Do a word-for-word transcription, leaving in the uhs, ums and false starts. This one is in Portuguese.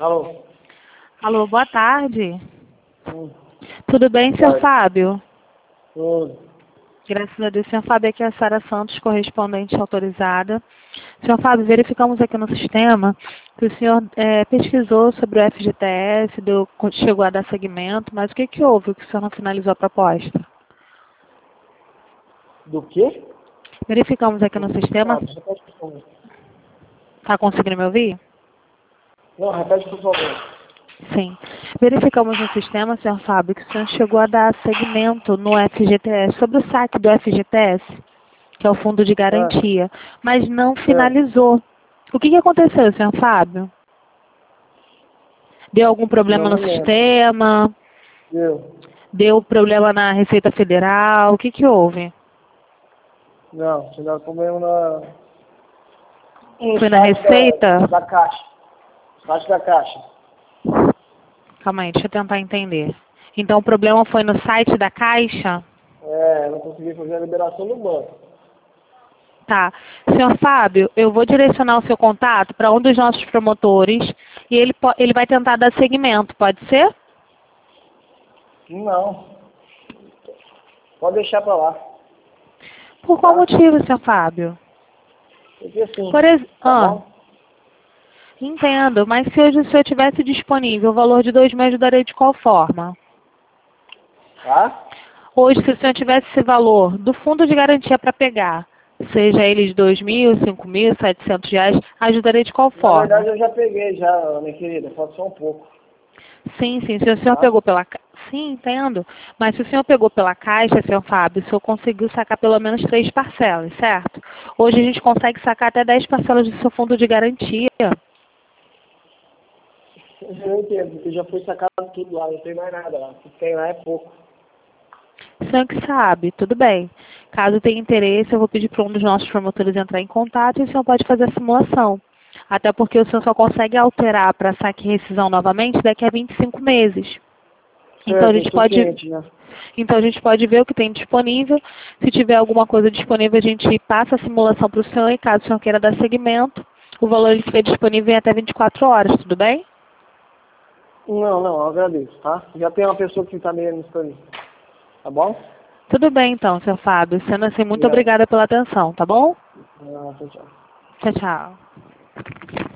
Alô? Alô, boa tarde. Hum, Tudo bem, senhor Vai. Fábio? tudo. Graças a Deus, senhor Fábio, aqui é a Sara Santos, correspondente autorizada. Senhor Fábio, verificamos aqui no sistema que o senhor eh, pesquisou sobre o F G T S, deu, chegou a dar seguimento, mas o que, que houve que o senhor não finalizou a proposta? Do quê? Verificamos aqui no sistema. Nada, repete por favor. Está conseguindo me ouvir? Não, repete por favor. Sim. Verificamos no sistema, senhor Fábio, que o senhor chegou a dar seguimento no F G T S, sobre o saque do F G T S, que é o Fundo de Ah, Garantia, mas não é. finalizou. O que, que aconteceu, senhor Fábio? Deu algum Eu problema no não lembro. sistema? Eu? Deu problema na Receita Federal? O que, que houve? Não, você dá problema na... no Foi na site Receita? da, da Caixa. Site da Caixa. Calma aí, deixa eu tentar entender. Então o problema foi no site da Caixa? É, eu não consegui fazer a liberação do banco. Tá. Senhor Fábio, eu vou direcionar o seu contato para um dos nossos promotores e ele, po- ele vai tentar dar seguimento, pode ser? Não. Pode deixar pra lá. Por qual Tá? motivo, senhor Fábio? Porque assim, Por ex... tá ah, bom? entendo, mas se hoje o senhor tivesse disponível o valor de dois mil, ajudaria de qual forma? Tá? Hoje, se o senhor tivesse esse valor do fundo de garantia para pegar, seja ele de dois mil, cinco mil, setecentos reais, ajudaria de qual Na forma? verdade eu já peguei já, minha querida. Falta só um pouco. Sim, sim. Se o senhor Tá? pegou pela ca- sim, entendo. Mas se o senhor pegou pela caixa, senhor Fábio, o senhor conseguiu sacar pelo menos três parcelas, certo? Hoje a gente consegue sacar até dez parcelas do seu fundo de garantia. Eu não entendo, porque já foi sacado tudo lá, não tem mais nada lá. O que tem lá é pouco. O senhor que sabe, tudo bem. Caso tenha interesse, eu vou pedir para um dos nossos promotores entrar em contato e o senhor pode fazer a simulação. Até porque o senhor só consegue alterar para saque e rescisão novamente daqui a vinte e cinco meses. Então a Certo, eu gente estou pode, ciente, né? então a gente pode ver o que tem disponível. Se tiver alguma coisa disponível, a gente passa a simulação para o senhor e caso o senhor queira dar seguimento, o valor ele fica disponível em até vinte e quatro horas, tudo bem? Não, não, eu agradeço, tá? Já tem uma pessoa que está me nisso pra mim. Tá bom? Tudo bem então, senhor Fábio. Sendo assim, muito Obrigado. obrigada pela atenção, tá bom? Ah, tchau, tchau. Tchau, tchau.